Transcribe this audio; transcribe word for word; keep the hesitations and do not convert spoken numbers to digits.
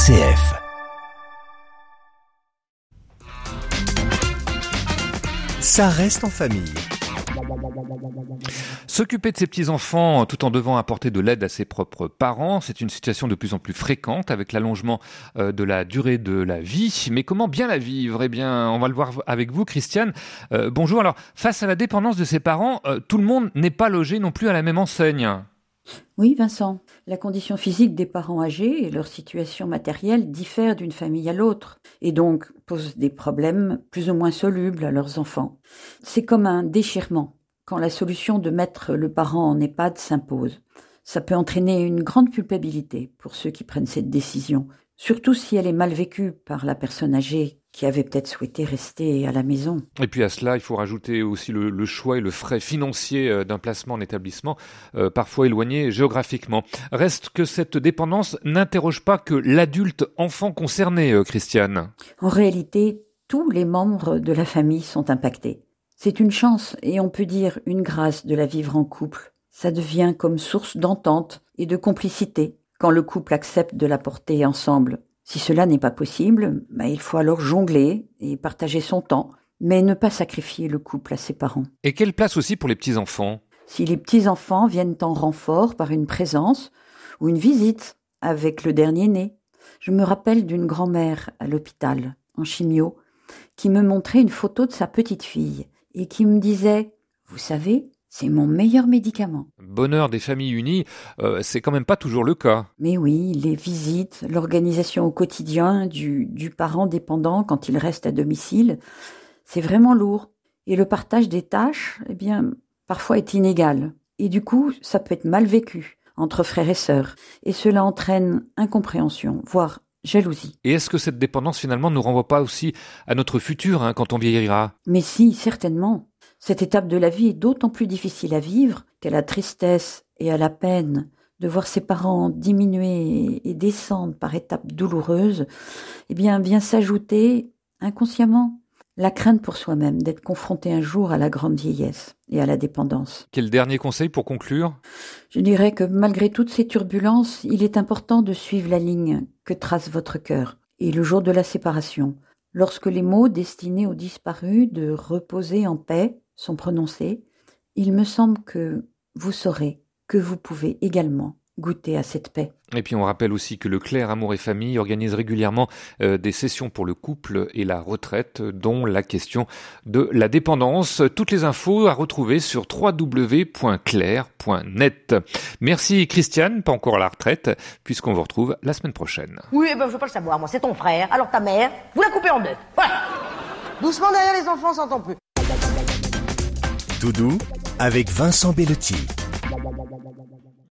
C F. Ça reste en famille. S'occuper de ses petits-enfants tout en devant apporter de l'aide à ses propres parents, c'est une situation de plus en plus fréquente avec l'allongement de la durée de la vie. Mais comment bien la vivre ? Eh bien, on va le voir avec vous, Christiane. Euh, bonjour. Alors, face à la dépendance de ses parents, euh, tout le monde n'est pas logé non plus à la même enseigne. Oui, Vincent. La condition physique des parents âgés et leur situation matérielle diffèrent d'une famille à l'autre et donc posent des problèmes plus ou moins solubles à leurs enfants. C'est comme un déchirement quand la solution de mettre le parent en EHPAD s'impose. Ça peut entraîner une grande culpabilité pour ceux qui prennent cette décision, surtout si elle est mal vécue par la personne âgée qui avait peut-être souhaité rester à la maison. Et puis à cela, il faut rajouter aussi le, le choix et le frais financier d'un placement en établissement, euh, parfois éloigné géographiquement. Reste que cette dépendance n'interroge pas que l'adulte enfant concerné, euh, Christiane. En réalité, tous les membres de la famille sont impactés. C'est une chance et on peut dire une grâce de la vivre en couple. Ça devient comme source d'entente et de complicité quand le couple accepte de la porter ensemble. Si cela n'est pas possible, bah, il faut alors jongler et partager son temps, mais ne pas sacrifier le couple à ses parents. Et quelle place aussi pour les petits-enfants ? Si les petits-enfants viennent en renfort par une présence ou une visite avec le dernier-né. Je me rappelle d'une grand-mère à l'hôpital, en chimio, qui me montrait une photo de sa petite-fille et qui me disait « Vous savez, c'est mon meilleur médicament. » Bonheur des familles unies, euh, c'est quand même pas toujours le cas. Mais oui, les visites, l'organisation au quotidien du, du parent dépendant quand il reste à domicile, c'est vraiment lourd. Et le partage des tâches, eh bien, parfois est inégal. Et du coup, ça peut être mal vécu entre frères et sœurs. Et cela entraîne incompréhension, voire jalousie. Et est-ce que cette dépendance finalement ne nous renvoie pas aussi à notre futur hein, quand on vieillira ? Mais si, certainement. Cette étape de la vie est d'autant plus difficile à vivre qu'à la tristesse et à la peine de voir ses parents diminuer et descendre par étapes douloureuses, eh bien, vient s'ajouter inconsciemment la crainte pour soi-même d'être confronté un jour à la grande vieillesse et à la dépendance. Quel dernier conseil pour conclure ? Je dirais que malgré toutes ces turbulences, il est important de suivre la ligne que trace votre cœur. Et le jour de la séparation, lorsque les mots destinés aux disparus de reposer en paix sont prononcés, il me semble que vous saurez que vous pouvez également goûter à cette paix. Et puis on rappelle aussi que le Clair Amour et Famille organise régulièrement euh, des sessions pour le couple et la retraite, dont la question de la dépendance. Toutes les infos à retrouver sur w w w point clair point net. Merci Christiane, pas encore à la retraite, puisqu'on vous retrouve la semaine prochaine. Oui, eh ben, je veux pas le savoir, moi, c'est ton frère, alors ta mère, vous la coupez en deux. Voilà. Doucement derrière les enfants, on s'entend plus. Tout doux avec Vincent Bellotti.